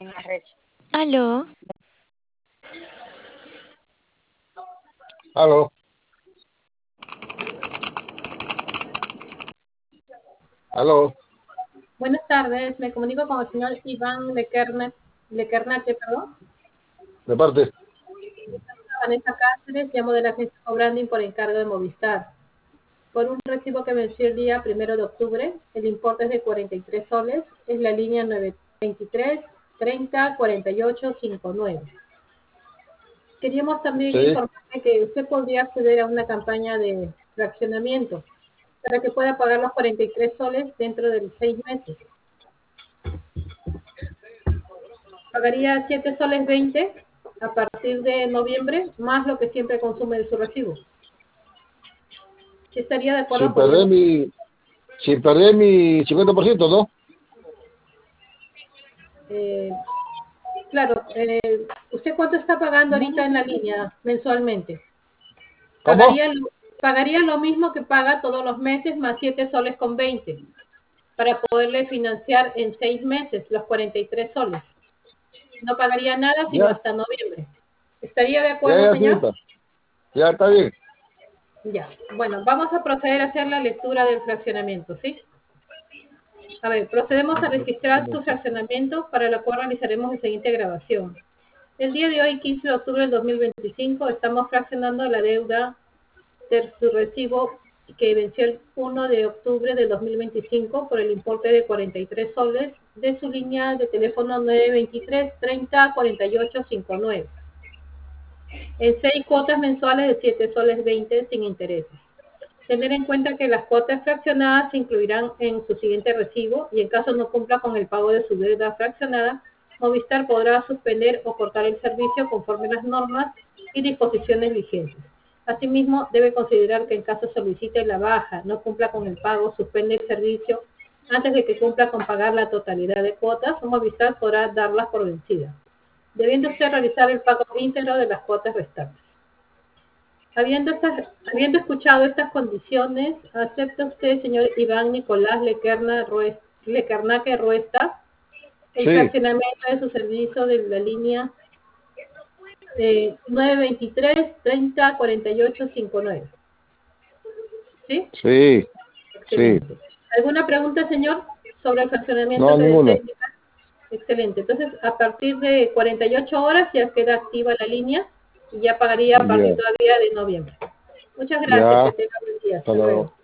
Aló, Aló, aló, Buenas tardes, me comunico con el señor Iván Lequernache, perdón. de parte. Vanessa Cáceres, llamo de la agencia Cobranding por encargo de Movistar. Por un recibo que venció el día 1 de octubre, el importe es de 43 soles, es la línea 923 30 48 59. Queríamos también Sí, informarle que usted podría acceder a una campaña de fraccionamiento para que pueda pagar los 43 soles dentro de 6 meses. Pagaría 7 soles 20 a partir de noviembre, más lo que siempre consume de su recibo. Si estaría de sin acuerdo, perder podríamos... mi, sin perder mi 50%, ¿no? Eh, claro, ¿usted cuánto está pagando ahorita en la línea mensualmente? ¿Cómo? Pagaría lo mismo que paga todos los meses, más 7 soles con 20, para poderle financiar en 6 meses los 43 soles. No pagaría nada sino Ya, hasta noviembre. ¿Estaría de ya, acuerdo, ya, señor? señorita. Ya está bien. Ya, bueno, vamos a proceder a hacer la lectura del fraccionamiento, ¿sí? A ver, procedemos a registrar su fraccionamiento, para lo cual realizaremos la siguiente grabación. El día de hoy, 15 de octubre del 2025, estamos fraccionando la deuda de su recibo que venció el 1 de octubre del 2025 por el importe de 43 soles de su línea de teléfono 923 30 48 59, en 6 cuotas mensuales de 7 soles 20 sin intereses. Tener en cuenta que las cuotas fraccionadas se incluirán en su siguiente recibo, y en caso no cumpla con el pago de su deuda fraccionada, Movistar podrá suspender o cortar el servicio conforme a las normas y disposiciones vigentes. Asimismo, debe considerar que en caso solicite la baja, no cumpla con el pago, suspende el servicio antes de que cumpla con pagar la totalidad de cuotas, Movistar podrá darlas por vencidas, debiendo usted realizar el pago íntegro de las cuotas restantes. Habiendo escuchado estas condiciones, ¿acepta usted, señor Iván Nicolás Lequernaque Ruesta, el Sí, fraccionamiento de su servicio de la línea 923 30 48 59? ¿Sí? sí, sí. Excelente. ¿Alguna pregunta, señor, sobre el fraccionamiento No, que desea ninguna. indicar? Excelente. Entonces, a partir de 48 horas ya queda activa la línea y ya pagaría a partir Ya, todavía de noviembre. Muchas gracias. ya. Que tenga buen día. Hasta Hasta luego. luego.